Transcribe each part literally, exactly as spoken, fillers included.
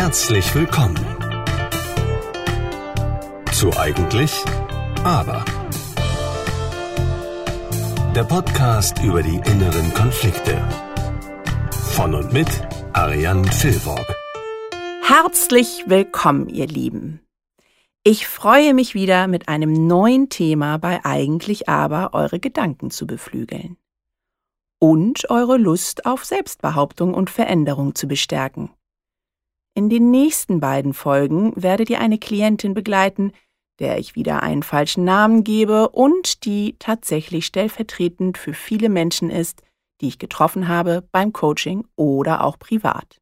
Herzlich willkommen zu Eigentlich, aber. Der Podcast über die inneren Konflikte. Von und mit Ariane Filborg. Herzlich willkommen, ihr Lieben. Ich freue mich wieder, mit einem neuen Thema bei Eigentlich aber eure Gedanken zu beflügeln. Und eure Lust auf Selbstbehauptung und Veränderung zu bestärken. In den nächsten beiden Folgen werdet ihr eine Klientin begleiten, der ich wieder einen falschen Namen gebe und die tatsächlich stellvertretend für viele Menschen ist, die ich getroffen habe beim Coaching oder auch privat.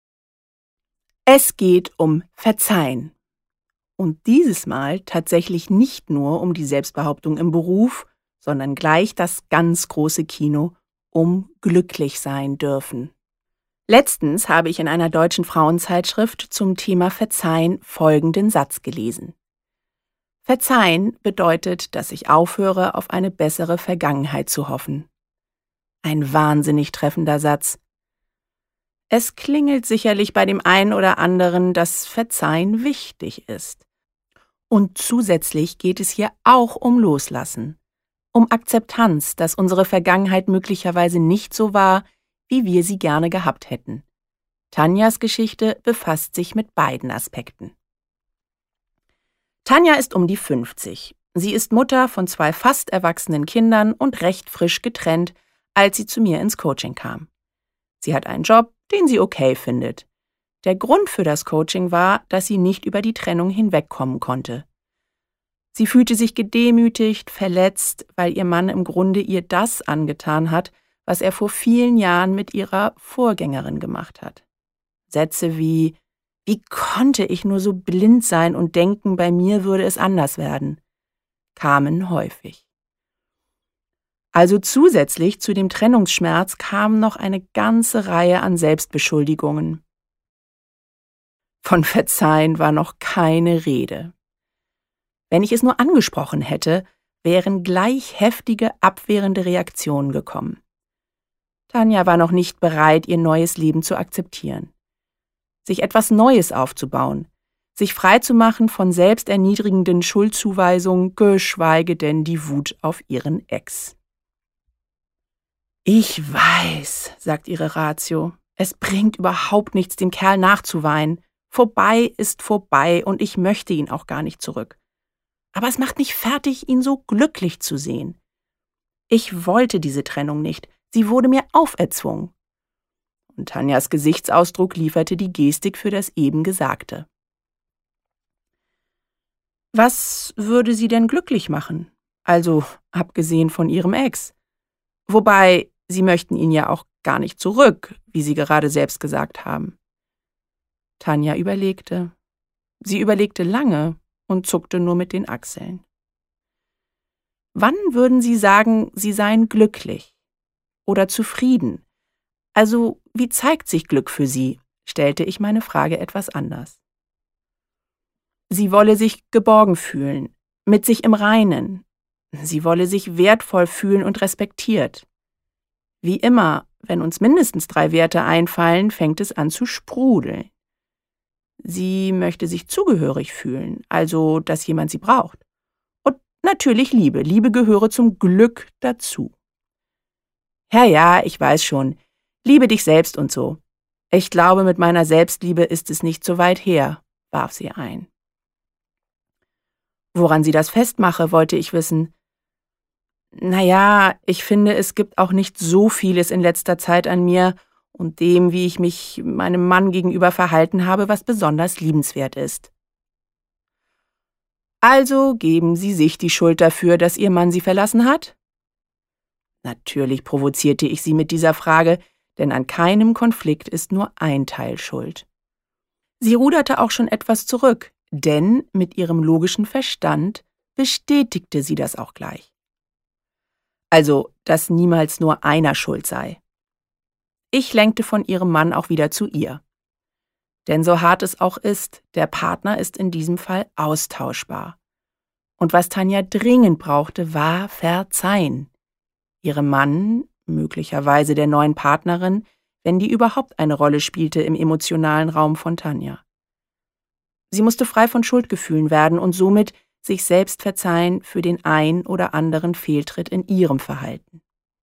Es geht um Verzeihen. Und dieses Mal tatsächlich nicht nur um die Selbstbehauptung im Beruf, sondern gleich das ganz große Kino um glücklich sein dürfen. Letztens habe ich in einer deutschen Frauenzeitschrift zum Thema Verzeihen folgenden Satz gelesen. Verzeihen bedeutet, dass ich aufhöre, auf eine bessere Vergangenheit zu hoffen. Ein wahnsinnig treffender Satz. Es klingelt sicherlich bei dem einen oder anderen, dass Verzeihen wichtig ist. Und zusätzlich geht es hier auch um Loslassen, um Akzeptanz, dass unsere Vergangenheit möglicherweise nicht so war, wie wir sie gerne gehabt hätten. Tanjas Geschichte befasst sich mit beiden Aspekten. Tanja ist um die fünfzig. Sie ist Mutter von zwei fast erwachsenen Kindern und recht frisch getrennt, als sie zu mir ins Coaching kam. Sie hat einen Job, den sie okay findet. Der Grund für das Coaching war, dass sie nicht über die Trennung hinwegkommen konnte. Sie fühlte sich gedemütigt, verletzt, weil ihr Mann im Grunde ihr das angetan hat, was er vor vielen Jahren mit ihrer Vorgängerin gemacht hat. Sätze wie: Wie konnte ich nur so blind sein und denken, bei mir würde es anders werden, kamen häufig. Also zusätzlich zu dem Trennungsschmerz kam noch eine ganze Reihe an Selbstbeschuldigungen. Von Verzeihen war noch keine Rede. Wenn ich es nur angesprochen hätte, wären gleich heftige, abwehrende Reaktionen gekommen. Tanja war noch nicht bereit, ihr neues Leben zu akzeptieren. Sich etwas Neues aufzubauen, sich freizumachen von selbsterniedrigenden Schuldzuweisungen, geschweige denn die Wut auf ihren Ex. Ich weiß, sagt ihre Ratio, es bringt überhaupt nichts, dem Kerl nachzuweinen. Vorbei ist vorbei und ich möchte ihn auch gar nicht zurück. Aber es macht mich fertig, ihn so glücklich zu sehen. Ich wollte diese Trennung nicht, sie wurde mir auferzwungen. Und Tanjas Gesichtsausdruck lieferte die Gestik für das eben Gesagte. Was würde sie denn glücklich machen? Also, abgesehen von ihrem Ex. Wobei, sie möchten ihn ja auch gar nicht zurück, wie sie gerade selbst gesagt haben. Tanja überlegte. Sie überlegte lange und zuckte nur mit den Achseln. Wann würden Sie sagen, Sie seien glücklich oder zufrieden? Also, wie zeigt sich Glück für Sie? Stellte ich meine Frage etwas anders. Sie wolle sich geborgen fühlen, mit sich im Reinen. Sie wolle sich wertvoll fühlen und respektiert. Wie immer, wenn uns mindestens drei Werte einfallen, fängt es an zu sprudeln. Sie möchte sich zugehörig fühlen, also dass jemand sie braucht. Und natürlich Liebe. Liebe gehöre zum Glück dazu. Ja, ja, ich weiß schon. Liebe dich selbst und so. Ich glaube, mit meiner Selbstliebe ist es nicht so weit her, warf sie ein. Woran sie das festmache, wollte ich wissen. Naja, ich finde, es gibt auch nicht so vieles in letzter Zeit an mir und dem, wie ich mich meinem Mann gegenüber verhalten habe, was besonders liebenswert ist. Also geben Sie sich die Schuld dafür, dass Ihr Mann Sie verlassen hat? Natürlich provozierte ich sie mit dieser Frage, denn an keinem Konflikt ist nur ein Teil schuld. Sie ruderte auch schon etwas zurück, denn mit ihrem logischen Verstand bestätigte sie das auch gleich. Also, dass niemals nur einer schuld sei. Ich lenkte von ihrem Mann auch wieder zu ihr. Denn so hart es auch ist, der Partner ist in diesem Fall austauschbar. Und was Tanja dringend brauchte, war Verzeihen. Ihrem Mann, möglicherweise der neuen Partnerin, wenn die überhaupt eine Rolle spielte im emotionalen Raum von Tanja. Sie musste frei von Schuldgefühlen werden und somit sich selbst verzeihen für den ein oder anderen Fehltritt in ihrem Verhalten.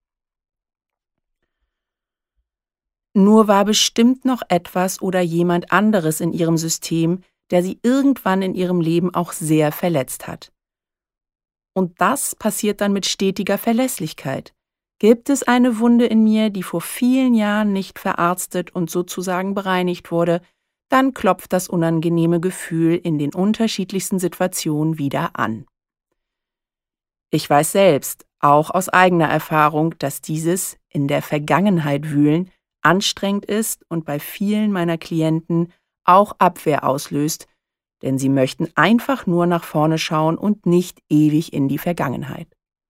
Nur war bestimmt noch etwas oder jemand anderes in ihrem System, der sie irgendwann in ihrem Leben auch sehr verletzt hat. Und das passiert dann mit stetiger Verlässlichkeit. Gibt es eine Wunde in mir, die vor vielen Jahren nicht verarztet und sozusagen bereinigt wurde, dann klopft das unangenehme Gefühl in den unterschiedlichsten Situationen wieder an. Ich weiß selbst, auch aus eigener Erfahrung, dass dieses in der Vergangenheit wühlen anstrengend ist und bei vielen meiner Klienten auch Abwehr auslöst, denn sie möchten einfach nur nach vorne schauen und nicht ewig in die Vergangenheit.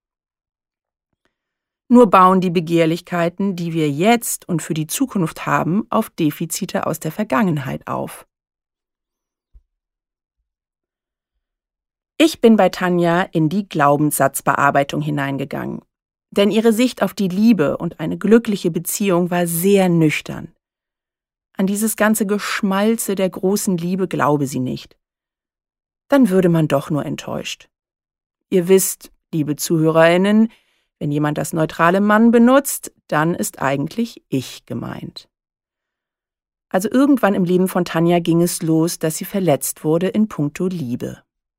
Nur bauen die Begehrlichkeiten, die wir jetzt und für die Zukunft haben, auf Defizite aus der Vergangenheit auf. Ich bin bei Tanja in die Glaubenssatzbearbeitung hineingegangen, denn ihre Sicht auf die Liebe und eine glückliche Beziehung war sehr nüchtern. An dieses ganze Geschmalze der großen Liebe glaube sie nicht. Dann würde man doch nur enttäuscht. Ihr wisst, liebe ZuhörerInnen, wenn jemand das neutrale Mann benutzt, dann ist eigentlich ich gemeint. Also irgendwann im Leben von Tanja ging es los, dass sie verletzt wurde in puncto Liebe.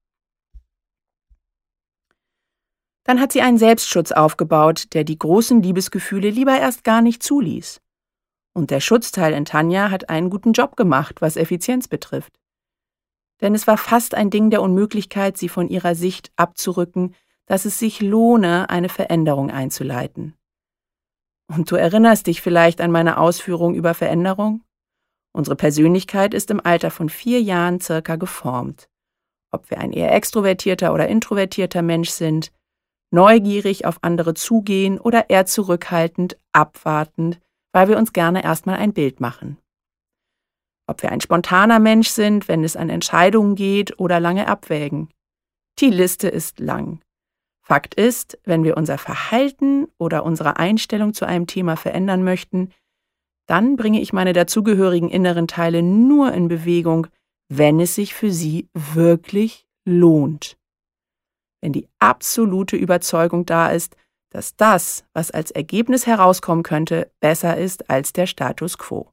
Dann hat sie einen Selbstschutz aufgebaut, der die großen Liebesgefühle lieber erst gar nicht zuließ. Und der Schutzteil in Tanja hat einen guten Job gemacht, was Effizienz betrifft. Denn es war fast ein Ding der Unmöglichkeit, sie von ihrer Sicht abzurücken, dass es sich lohne, eine Veränderung einzuleiten. Und du erinnerst dich vielleicht an meine Ausführung über Veränderung? Unsere Persönlichkeit ist im Alter von vier Jahren circa geformt. Ob wir ein eher extrovertierter oder introvertierter Mensch sind, neugierig auf andere zugehen oder eher zurückhaltend, abwartend, weil wir uns gerne erstmal ein Bild machen. Ob wir ein spontaner Mensch sind, wenn es an Entscheidungen geht oder lange abwägen. Die Liste ist lang. Fakt ist, wenn wir unser Verhalten oder unsere Einstellung zu einem Thema verändern möchten, dann bringe ich meine dazugehörigen inneren Teile nur in Bewegung, wenn es sich für sie wirklich lohnt. Wenn die absolute Überzeugung da ist, dass das, was als Ergebnis herauskommen könnte, besser ist als der Status quo.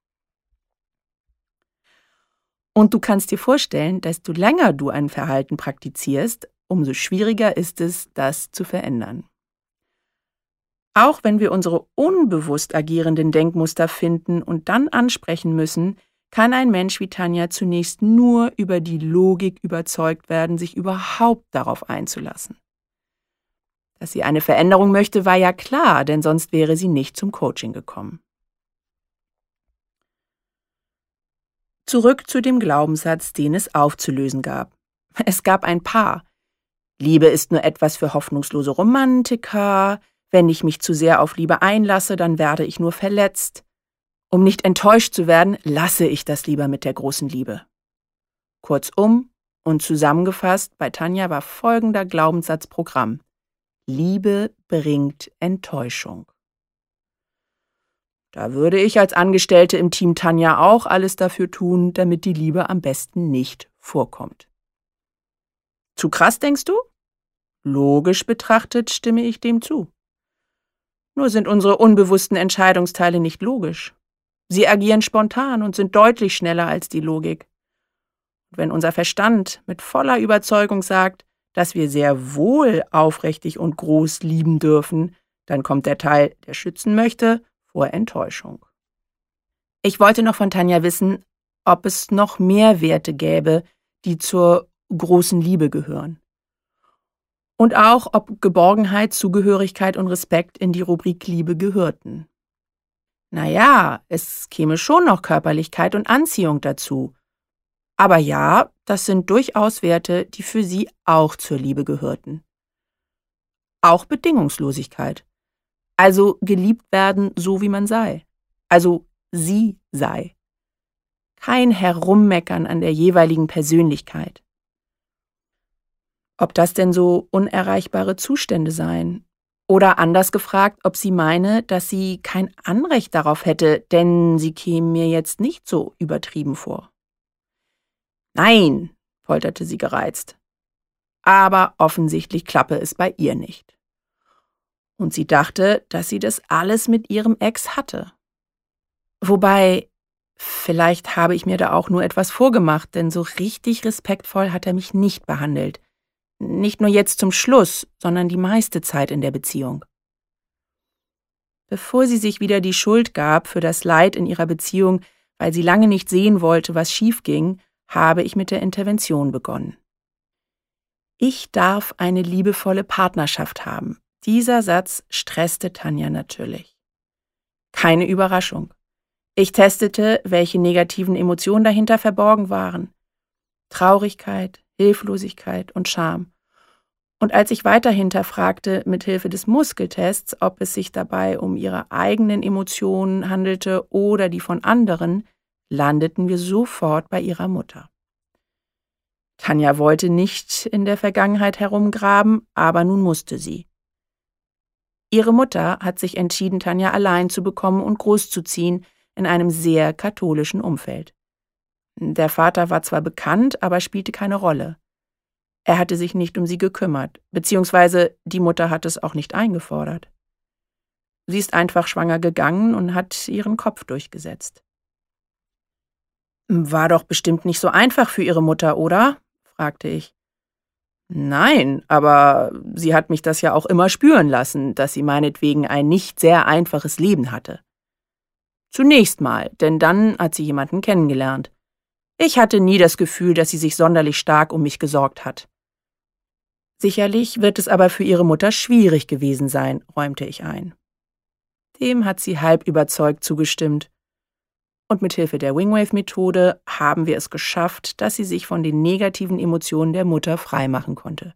Und du kannst dir vorstellen, desto länger du ein Verhalten praktizierst, umso schwieriger ist es, das zu verändern. Auch wenn wir unsere unbewusst agierenden Denkmuster finden und dann ansprechen müssen, kann ein Mensch wie Tanja zunächst nur über die Logik überzeugt werden, sich überhaupt darauf einzulassen. Dass sie eine Veränderung möchte, war ja klar, denn sonst wäre sie nicht zum Coaching gekommen. Zurück zu dem Glaubenssatz, den es aufzulösen gab. Es gab ein paar. Liebe ist nur etwas für hoffnungslose Romantiker. Wenn ich mich zu sehr auf Liebe einlasse, dann werde ich nur verletzt. Um nicht enttäuscht zu werden, lasse ich das lieber mit der großen Liebe. Kurzum und zusammengefasst, bei Tanja war folgender Glaubenssatz Programm. Liebe bringt Enttäuschung. Da würde ich als Angestellte im Team Tanja auch alles dafür tun, damit die Liebe am besten nicht vorkommt. Zu krass, denkst du? Logisch betrachtet stimme ich dem zu. Nur sind unsere unbewussten Entscheidungsteile nicht logisch. Sie agieren spontan und sind deutlich schneller als die Logik. Und wenn unser Verstand mit voller Überzeugung sagt, dass wir sehr wohl aufrichtig und groß lieben dürfen, dann kommt der Teil, der schützen möchte, vor Enttäuschung. Ich wollte noch von Tanja wissen, ob es noch mehr Werte gäbe, die zur großen Liebe gehören. Und auch, ob Geborgenheit, Zugehörigkeit und Respekt in die Rubrik Liebe gehörten. Naja, es käme schon noch Körperlichkeit und Anziehung dazu. Aber ja, das sind durchaus Werte, die für sie auch zur Liebe gehörten. Auch Bedingungslosigkeit. Also geliebt werden, so wie man sei. Also sie sei. Kein Herummeckern an der jeweiligen Persönlichkeit. Ob das denn so unerreichbare Zustände seien? Oder anders gefragt, ob sie meine, dass sie kein Anrecht darauf hätte, denn sie käme mir jetzt nicht so übertrieben vor. Nein, polterte sie gereizt. Aber offensichtlich klappe es bei ihr nicht. Und sie dachte, dass sie das alles mit ihrem Ex hatte. Wobei, vielleicht habe ich mir da auch nur etwas vorgemacht, denn so richtig respektvoll hat er mich nicht behandelt. Nicht nur jetzt zum Schluss, sondern die meiste Zeit in der Beziehung. Bevor sie sich wieder die Schuld gab für das Leid in ihrer Beziehung, weil sie lange nicht sehen wollte, was schief ging, habe ich mit der Intervention begonnen. Ich darf eine liebevolle Partnerschaft haben. Dieser Satz stresste Tanja natürlich. Keine Überraschung. Ich testete, welche negativen Emotionen dahinter verborgen waren. Traurigkeit, Hilflosigkeit und Scham. Und als ich weiter hinterfragte, mit Hilfe des Muskeltests, ob es sich dabei um ihre eigenen Emotionen handelte oder die von anderen, landeten wir sofort bei ihrer Mutter. Tanja wollte nicht in der Vergangenheit herumgraben, aber nun musste sie. Ihre Mutter hat sich entschieden, Tanja allein zu bekommen und großzuziehen in einem sehr katholischen Umfeld. Der Vater war zwar bekannt, aber spielte keine Rolle. Er hatte sich nicht um sie gekümmert, beziehungsweise die Mutter hat es auch nicht eingefordert. Sie ist einfach schwanger gegangen und hat ihren Kopf durchgesetzt. »War doch bestimmt nicht so einfach für Ihre Mutter, oder?« fragte ich. »Nein, aber sie hat mich das ja auch immer spüren lassen, dass sie meinetwegen ein nicht sehr einfaches Leben hatte. Zunächst mal, denn dann hat sie jemanden kennengelernt. Ich hatte nie das Gefühl, dass sie sich sonderlich stark um mich gesorgt hat.« »Sicherlich wird es aber für ihre Mutter schwierig gewesen sein«, räumte ich ein. Dem hat sie halb überzeugt zugestimmt. Und mit Hilfe der Wingwave-Methode haben wir es geschafft, dass sie sich von den negativen Emotionen der Mutter freimachen konnte.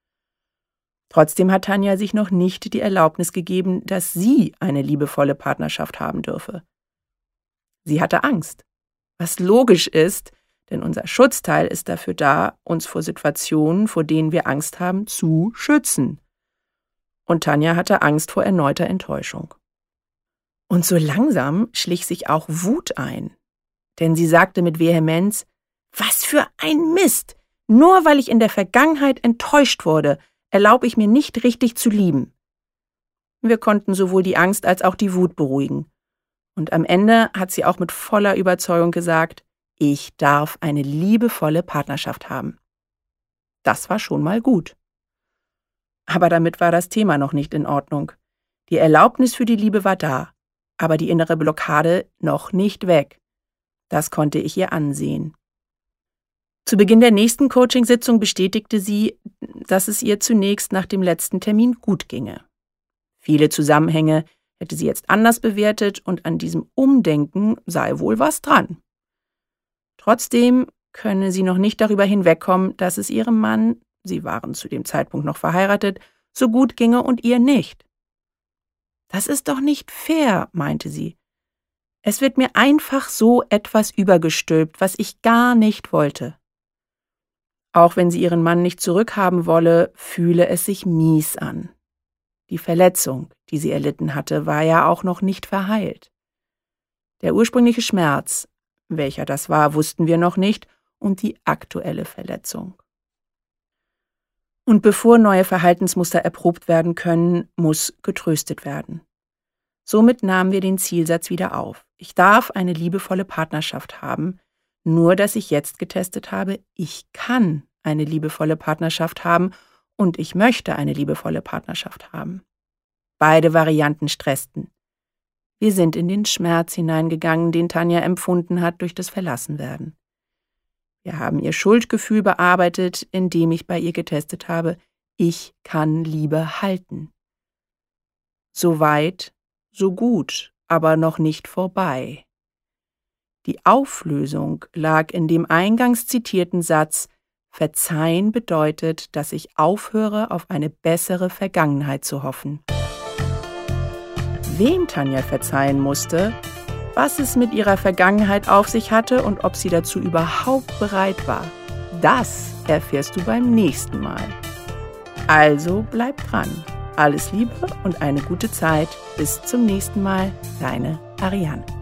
Trotzdem hat Tanja sich noch nicht die Erlaubnis gegeben, dass sie eine liebevolle Partnerschaft haben dürfe. Sie hatte Angst, was logisch ist, denn unser Schutzteil ist dafür da, uns vor Situationen, vor denen wir Angst haben, zu schützen. Und Tanja hatte Angst vor erneuter Enttäuschung. Und so langsam schlich sich auch Wut ein, denn sie sagte mit Vehemenz, »Was für ein Mist! Nur weil ich in der Vergangenheit enttäuscht wurde, erlaube ich mir nicht richtig zu lieben.« Wir konnten sowohl die Angst als auch die Wut beruhigen. Und am Ende hat sie auch mit voller Überzeugung gesagt, ich darf eine liebevolle Partnerschaft haben. Das war schon mal gut. Aber damit war das Thema noch nicht in Ordnung. Die Erlaubnis für die Liebe war da, aber die innere Blockade noch nicht weg. Das konnte ich ihr ansehen. Zu Beginn der nächsten Coachingsitzung bestätigte sie, dass es ihr zunächst nach dem letzten Termin gut ginge. Viele Zusammenhänge hätte sie jetzt anders bewertet und an diesem Umdenken sei wohl was dran. Trotzdem könne sie noch nicht darüber hinwegkommen, dass es ihrem Mann, sie waren zu dem Zeitpunkt noch verheiratet, so gut ginge und ihr nicht. »Das ist doch nicht fair«, meinte sie. »Es wird mir einfach so etwas übergestülpt, was ich gar nicht wollte.« Auch wenn sie ihren Mann nicht zurückhaben wolle, fühle es sich mies an. Die Verletzung, die sie erlitten hatte, war ja auch noch nicht verheilt. Der ursprüngliche Schmerz, welcher das war, wussten wir noch nicht, und die aktuelle Verletzung. Und bevor neue Verhaltensmuster erprobt werden können, muss getröstet werden. Somit nahmen wir den Zielsatz wieder auf. Ich darf eine liebevolle Partnerschaft haben, nur dass ich jetzt getestet habe, ich kann eine liebevolle Partnerschaft haben und ich möchte eine liebevolle Partnerschaft haben. Beide Varianten stressten. Wir sind in den Schmerz hineingegangen, den Tanja empfunden hat durch das Verlassenwerden. Wir haben ihr Schuldgefühl bearbeitet, indem ich bei ihr getestet habe, ich kann Liebe halten. So weit, so gut, aber noch nicht vorbei. Die Auflösung lag in dem eingangs zitierten Satz, Verzeihen bedeutet, dass ich aufhöre, auf eine bessere Vergangenheit zu hoffen. Wem Tanja verzeihen musste, was es mit ihrer Vergangenheit auf sich hatte und ob sie dazu überhaupt bereit war, das erfährst du beim nächsten Mal. Also bleib dran. Alles Liebe und eine gute Zeit. Bis zum nächsten Mal. Deine Ariane.